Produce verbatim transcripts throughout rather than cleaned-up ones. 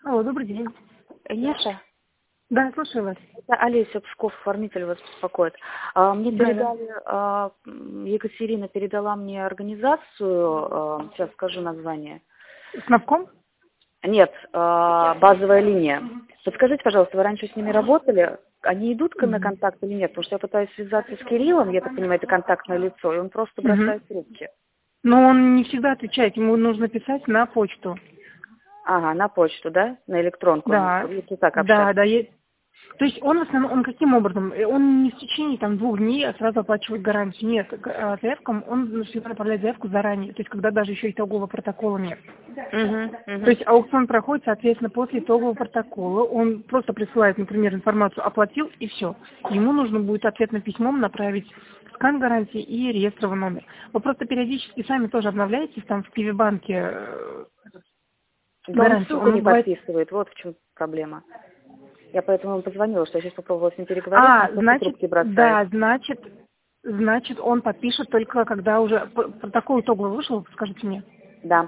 Алло, добрый день. Яша, Да, слушаю вас. это Олеся Псков, оформитель вас беспокоит. А, Мне Да, да. передали, а, м, Екатерина передала мне организацию, а, сейчас скажу название. С Навком? Нет, а, базовая линия. Подскажите, пожалуйста, вы раньше с ними работали? Они идут ко- на Мгм. контакт или нет? Потому что я пытаюсь связаться с Кириллом, я так понимаю, это контактное лицо, и он просто Мгм. бросает трубки. Но он не всегда отвечает, ему нужно писать на почту. Ага, на почту, да? На электронку, он, Да, если так да, общаться. да. е- То есть он в основном, он каким образом? Э, Он не в течение там двух дней а сразу оплачивает гарантию. Нет, к- а, заявкам он всегда направляет заявку заранее, то есть когда даже еще итогового протокола нет. Угу, То угу. есть аукцион проходит, соответственно, после итогового протокола. Он просто присылает, например, информацию, оплатил и все. Ему нужно будет ответным письмом направить скан гарантии и реестровый номер. Вы просто периодически сами тоже обновляетесь там в Киви-банке э, Да он гарантию. ссылку Он не бывает... подписывает, вот в чем проблема. Я поэтому ему позвонила, что я сейчас попробовала с ним переговорить, он А, просто значит, трубки бросает. да, значит, значит, он подпишет только когда уже п- протокол итоговый вышел, скажите мне. Да.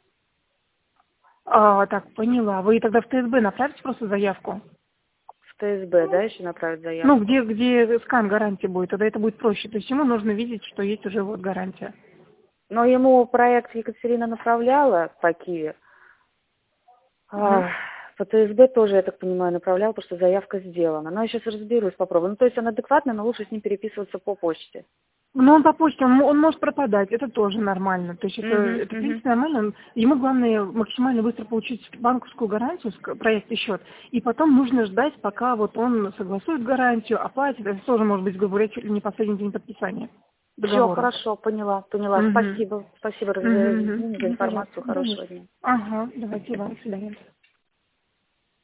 А, так, поняла. Вы тогда в ТСБ направите просто заявку? В ТСБ, да, еще направить Ну, заявку? где, где скан гарантии будет, тогда это будет проще. То есть ему нужно видеть, что есть уже вот гарантия. Но ему проект Екатерина направляла по Киеве. Мгм. А, по ТСБ тоже, я так понимаю, направляла, потому что заявка сделана. Но я сейчас разберусь, попробую. Ну, то есть он адекватный, но лучше с ним переписываться по почте. Но он по почте, он, он может пропадать, это тоже нормально. То есть это, Угу, это в угу. принципе нормально. Он- Ему главное максимально быстро получить банковскую гарантию, ск- проект и счет. И потом нужно ждать, пока вот он согласует гарантию, оплатит. Это тоже может быть, говоря, чуть ли не последний день подписания Все, договора. хорошо, поняла, поняла. Угу. Спасибо, спасибо Угу, за, угу. за Угу, информацию. пожалуйста. Хорошего Конечно. дня. Ага, давайте вам. До свидания.